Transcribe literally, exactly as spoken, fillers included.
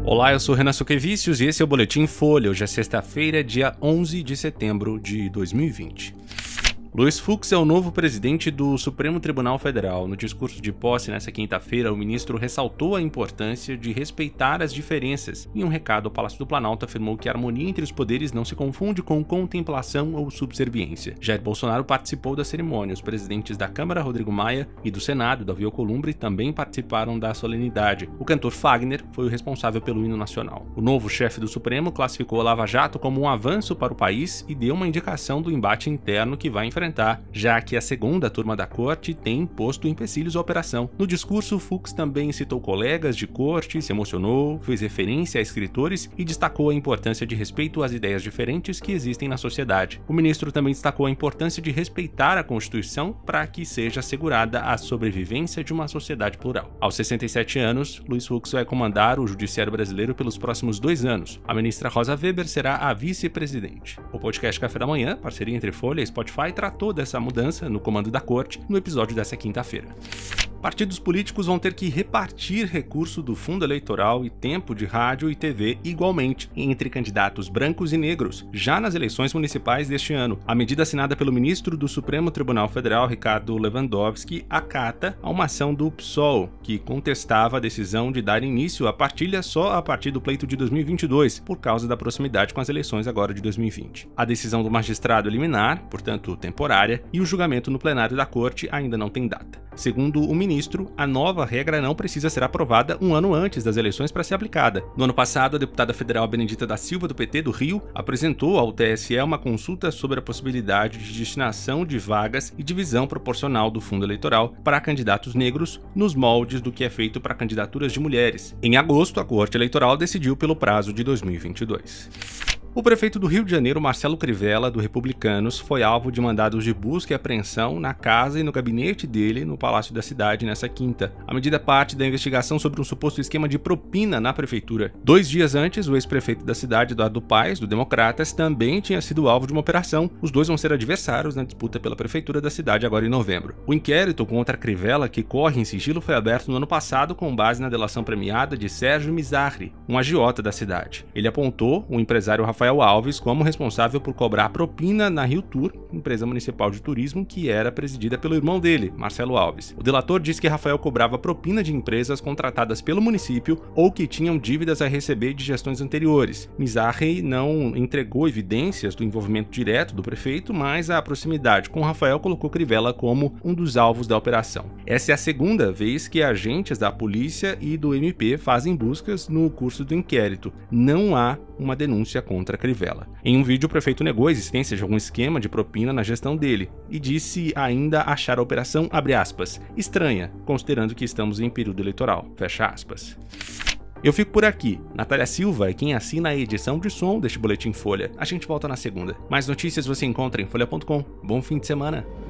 Olá, eu sou Renan Suquevicius e esse é o Boletim Folha. Hoje é sexta-feira, dia onze de setembro de dois mil e vinte. Luiz Fux é o novo presidente do Supremo Tribunal Federal. No discurso de posse nesta quinta-feira, o ministro ressaltou a importância de respeitar as diferenças. Em um recado ao Palácio do Planalto, afirmou que a harmonia entre os poderes não se confunde com contemplação ou subserviência. Jair Bolsonaro participou da cerimônia. Os presidentes da Câmara, Rodrigo Maia, e do Senado, Davi Alcolumbre, também participaram da solenidade. O cantor Fagner foi o responsável pelo hino nacional. O novo chefe do Supremo classificou a Lava Jato como um avanço para o país e deu uma indicação do embate interno que vai enfrentar, já que a segunda turma da corte tem imposto empecilhos à operação. No discurso, Fux também citou colegas de corte, se emocionou, fez referência a escritores e destacou a importância de respeito às ideias diferentes que existem na sociedade. O ministro também destacou a importância de respeitar a Constituição para que seja assegurada a sobrevivência de uma sociedade plural. Aos sessenta e sete anos, Luiz Fux vai comandar o Judiciário Brasileiro pelos próximos dois anos. A ministra Rosa Weber será a vice-presidente. O podcast Café da Manhã, parceria entre Folha e Spotify, tratou dessa mudança no comando da corte no episódio dessa quinta-feira. Partidos políticos vão ter que repartir recurso do fundo eleitoral e tempo de rádio e T V igualmente entre candidatos brancos e negros, já nas eleições municipais deste ano. A medida assinada pelo ministro do Supremo Tribunal Federal, Ricardo Lewandowski, acata a uma ação do P SOL, que contestava a decisão de dar início à partilha só a partir do pleito de dois mil e vinte e dois, por causa da proximidade com as eleições agora de dois mil e vinte. A decisão do magistrado liminar, portanto temporária, e o julgamento no plenário da corte ainda não tem data. Segundo o ministro, a nova regra não precisa ser aprovada um ano antes das eleições para ser aplicada. No ano passado, a deputada federal Benedita da Silva, do P T do Rio, apresentou ao T S E uma consulta sobre a possibilidade de destinação de vagas e divisão proporcional do fundo eleitoral para candidatos negros nos moldes do que é feito para candidaturas de mulheres. Em agosto, a Corte Eleitoral decidiu pelo prazo de dois mil e vinte e dois. O prefeito do Rio de Janeiro, Marcelo Crivella, do Republicanos, foi alvo de mandados de busca e apreensão na casa e no gabinete dele no Palácio da Cidade nessa quinta. A medida parte da investigação sobre um suposto esquema de propina na prefeitura. Dois dias antes, o ex-prefeito da cidade, Eduardo Paes, do Democratas, também tinha sido alvo de uma operação. Os dois vão ser adversários na disputa pela prefeitura da cidade agora em novembro. O inquérito contra Crivella, que corre em sigilo, foi aberto no ano passado com base na delação premiada de Sérgio Mizrahi, um agiota da cidade. Ele apontou o empresário Rafael Rafael Alves como responsável por cobrar propina na Rio Tour, empresa municipal de turismo que era presidida pelo irmão dele, Marcelo Alves. O delator diz que Rafael cobrava propina de empresas contratadas pelo município ou que tinham dívidas a receber de gestões anteriores. Mizrahi não entregou evidências do envolvimento direto do prefeito, mas a proximidade com Rafael colocou Crivella como um dos alvos da operação. Essa é a segunda vez que agentes da polícia e do M P fazem buscas no curso do inquérito. Não há uma denúncia contra Crivella. Em um vídeo, o prefeito negou a existência de algum esquema de propina na gestão dele e disse ainda achar a operação, abre aspas, estranha, considerando que estamos em período eleitoral, fecha aspas. Eu fico por aqui. Natália Silva é quem assina a edição de som deste Boletim Folha. A gente volta na segunda. Mais notícias você encontra em folha ponto com. Bom fim de semana.